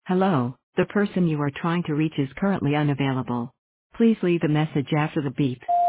Hello, the person you are trying to reach is currently unavailable. Please leave a message after the beep.